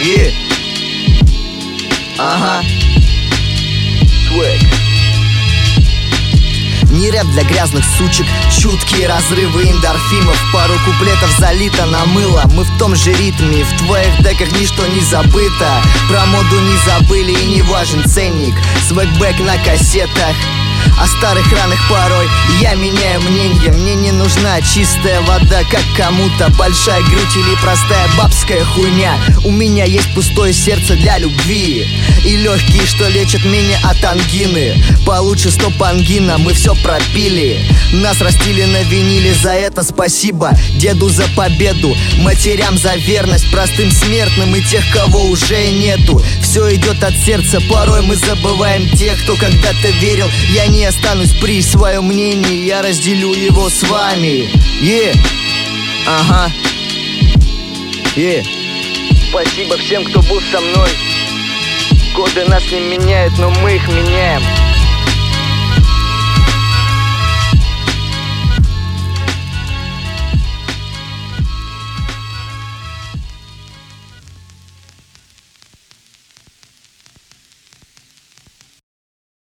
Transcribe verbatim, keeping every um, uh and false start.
Yeah. Ага. Swag. Не рэп для грязных сучек, чуткие разрывы эндорфинов. Пару куплетов залито на мыло. Мы в том же ритме, в твоих деках ничто не забыто. Про моду не забыли и не важен ценник. Свэгбэк на кассетах. О старых ранах порой я меняю мнение. Мне не нужна чистая вода, как кому-то. Большая грудь или простая бабская хуйня. У меня есть пустое сердце для любви и легкие, что лечат меня от ангины. Получше стоп ангина, мы все пропили. Нас растили на виниле, за это спасибо деду за победу, матерям за верность, простым смертным и тех, кого уже нету. Все идет от сердца, порой мы забываем тех, кто когда-то верил. Я не останусь при своем мнении, я разделю его с вами. Yeah. Ага. Yeah. Спасибо всем, кто был со мной. Годы нас не меняют, но мы их меняем.